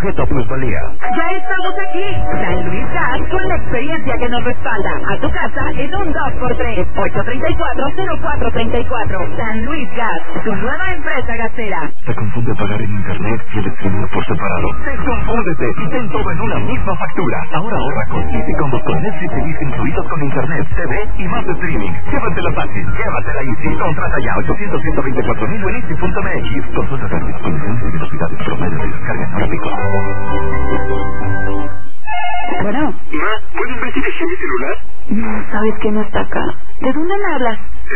sujeto a plusvalía. Ya estamos aquí, San Luis Gas, con la experiencia que nos respalda. A tu casa en un 2x3, 834-0434. San Luis Gas, tu nueva empresa gasera. ¿Te confunde pagar en internet y el streaming por separado? Desconfúndete y ten todo en una misma factura. Ahora ahorra con Easy Combos con Netflix y Disney incluidos con internet, TV y más streaming. Llévatela fácil, llévatela Easy. Contrata ya 800-124,000 en Easy.mx. Consulta términos, condiciones y velocidades promedio de descarga en hora pico. Bueno. Ma, ¿puedes ver si dejé mi celular? ¿Sabes que no está acá? ¿De dónde me hablas?